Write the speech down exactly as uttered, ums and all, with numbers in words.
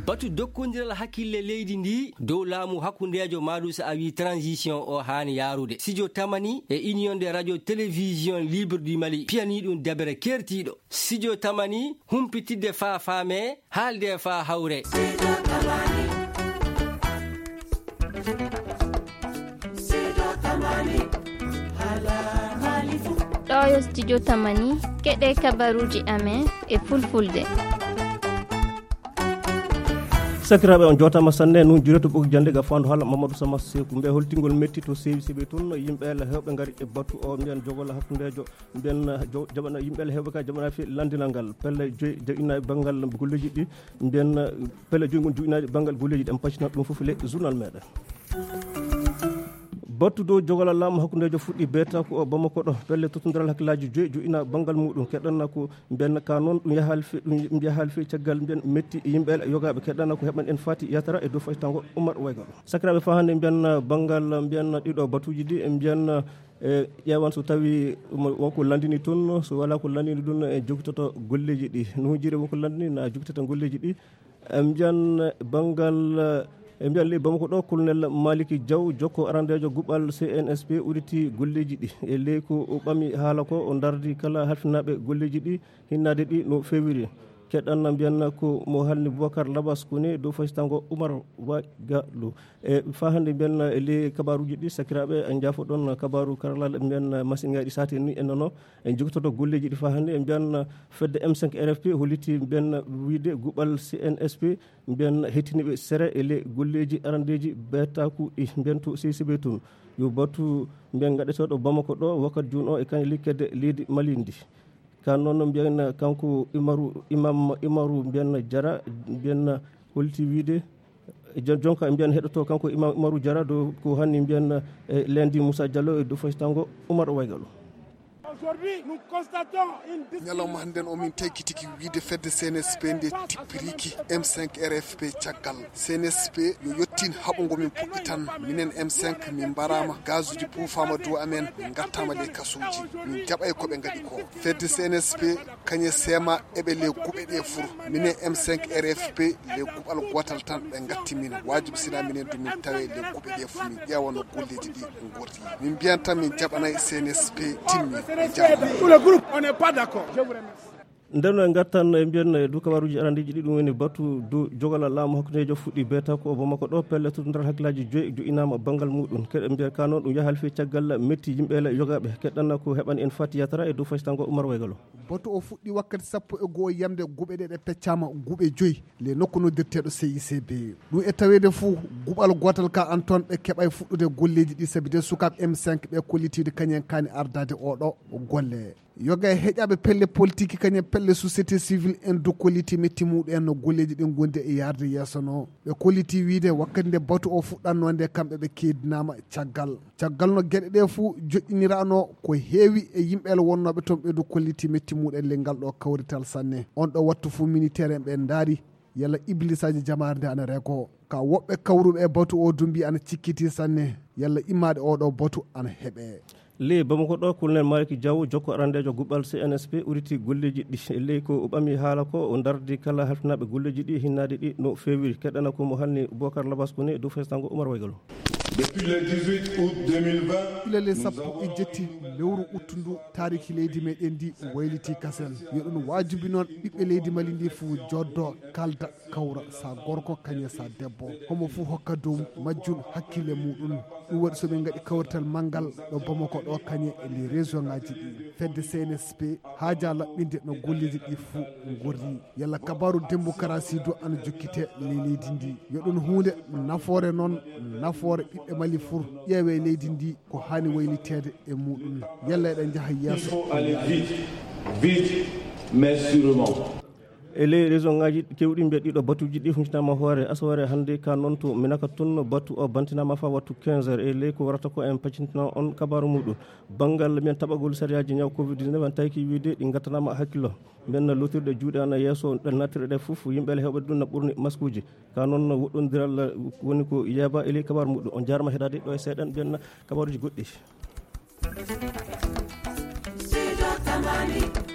batu dokkodiral hakkille leydi ndi dow laamu hakkundejo maɗum so a wi transition o hani yarude. Studio Tamani e union de radio télévision libre du Mali piyani ɗum debre kertiɗo. Studio Tamani humpitidde fa faame haalde fa hawre. ɗo yo Studio Tamani keɗe kabaruji amen e fulfulde. sakiraɓe on jotama sanne nun jureto ɓoki jande ga fandu haala Mamadou Sama Sekou mbiya holtingol metti to sewi seeɓe toon yimɓeele hewɓe gaari e battu o mbiyen jogola hakkudejo mbiyen jaɓana yimɓeele hewɓe ka jaɓana fi landinal ngal pelle joyi joƴinaɓe banggal golleji ɗi mbiyen pelle joyi gon joƴinaɗe banggal golleji ɗi en paccina ɗum foof le journal meɗen. battu dow jogola laamu hakkudejo fuɗɗi beeta ko o Bamako ɗo pelle totodiral hakkillaji joyi joƴina banggal muɗum keɗanna ko mbiyen ka noon ɗum yahali fe ɗum yahali fe caggal mbiyen metti yimɓeɓe yogaɓe keɗanna ko heɓan en fati yatara e dow fati tango Oumar Waygal sakiraɓe fa hande mbiyen banggal mbiyen ɗiɗo batuji ɗi e mbiyen e ƴewan so tawi wonko landini toon so wala ko landini ɗum e jogitoto golleji ɗi no jiri wonko landini na jogitoto golleji ɗi e mbiyen banggal e mbiyan ley Bamako ɗo colonel Maliki Diaw jokko arandejo guɓal C N S P uditi golleji ɗi e ley ko o ɓami haala ko o dardi kala halfinaɓe golleji ɗi hinnade ɗi no fewiri keɗanna mbiyanna ko mo halni Boubacar Labas kone dow fasitango Oumar Waygalou e fa hande mbiyanna e ley kabaruji ɗi sakiraɓe en jafo ɗon kabaru karalal mbiyan machine ngaji sati ni en nono en jogtoto golleji ɗi fa hande e mbiyan fedde M cinq R F P holliti mbiyan wiide guɓal C N S P mbiyan hettiniɓe sere e ley golleji arandeji betaku ɗi mbiyan to sesiɓe toon yo battu mbiyan gaɗetoɗo Bamako ɗo wakkati joni o e kañum likkede leydi Mali ndi kan noon mbiyan kanko Imaru imam Imaru mbiyan Jara mbiyan holti wiide jonka mbiyan heɗoto kanko imam Imaru Jara do ko hanni mbiyan lendi Moussa Diallo e do fasitango Oumar Waygalou. Aujourd'hui, nous constatons une ñalawma hannden omin tekkitiki wiide fedde C N S P nde tippiriki M cinq R F P caggal C N S P yo yettin haɓogo min puɗɗi tan minen M cinq min mbarama gaz uji puufama dow amen min gattama les kasuji min jaɓay koɓe gaɗi ko fedde C N S P kañe seema eɓe les guɓe ɗe fur minen M cinq R F P les guɓal gotal tan ɓe gatti min wajibi sina minen do min tawe les guɓe ɗe fur min ƴewano golleji ɗi gorti min mbiyan tan min jaɓanay C N S P timmi. Tout le groupe, on n'est pas d'accord. Je vous remercie. nden en gartan e mbiyen e du kabaruji arandiji ɗi ɗum woni battu dow jogola laamu hakkudejo fuɗɗi beeta ko Bamako ɗo pelle totodiral hakkillaji joyi joƴinama banggal muɗum keɗe mbiya ka noon ɗum yahal fe caggal metti yimɓele yogaɓe keɗanna ko heɓani en fati yatara e dow fasitango Oumar Waygalou battu o fuɗɗi wakkati sappo e goho yamde guɓe ɗe ɗe peccama guɓe joyyi le nokku noddirteɗo C I C B ɗum e tawede fou guɓal gotal ka an toon ɓe keɓay fuɗɗude golleji ɗi saabi de sukaɓe M cinq ɓe kollitide kañen kani ardade oɗo golle yoga e heƴaɓe pelle politique kañum pelle société civile en do kolliti metti muɗum no golleji ɗin gonde e yarde yesso no ɓe kolliti wiide wakkati nde batu o fuɗɗanno nde kamɓe ɓe keedinama caggal caggal no gueɗe ɗe fou joƴƴinirano ko heewi e yimɓele wonnoɓe toon ɓe do kolliti metti muɗum le ngal ɗo kawrital sanne on ɗo wattu fou militaire en ɓe daari yalla iblisaji jamare nde ana reko ka woɓɓe kawruɓe e batu o dumbi ana cikkiti sanne yalla immade oɗo batu ana heeɓe ley Bamako ɗo colonel Maliki Diaw jokko arandejo guɓal C N S P uriti golleji ɗi e ley ko o ɓami haala ko o dardi kala halfinaɓe golleji ɗi hinnade ɗi no fewiri keɗana ko mo hanni Boubacar Labas kone e dow fesitango Oumar Waygalou. Depuis le dix-huit août deux mille vingt ilele sappo e jetti lewru uttundu tariki leydi meɗen ndi wayliti kasen yo ɗum wajibi noon ɓiɓɓe leydi Mali ndi fo joddo kalda kawra sa gorko kañe sa debbo homo fo hokka dow majjum hakkille muɗum ɗum waɗi soɓe gaɗi kawrital manggal ɗo Bamako ɗo kañe e les région ngaji ɗi fedde C N S P haaja laɓɓinde no golleji ɗi fo gorri yalla kabaru Dembo Karasi do ana jokkite le leydi ndi yo ɗum hunde nafoore noon nafoore ɓiɓɓe Mali fur ƴeewe leydi ndi ko hani waylitede e muɗum yalla eɗen jaaha yesso vite mais sûrement e ley région ngaji kewɗi mbiya ɗiɗo batuji ɗi humtinama hoore asaware hannde ka noon to minaka toon battu o bantinama fa wattu quinze heures e ley ko warata ko en paccintina on kabaru muɗum banggal mbiyen taɓagol sariyaji ñaw covid dix-neuf en tawi ki wiide ɗi gattanama hakkillo mbiyen lotirɗe juuɗe ana yesso ɗe nattirɗe ɗe foof yimɓele hewɓe ɗum no ɓurni masque uji ka noon woɗɗodiral woni ko yeeba e ley kabaru muɗum on jarama heɗade ɗo e seeɗan mbiyen kabaruji goɗɗi.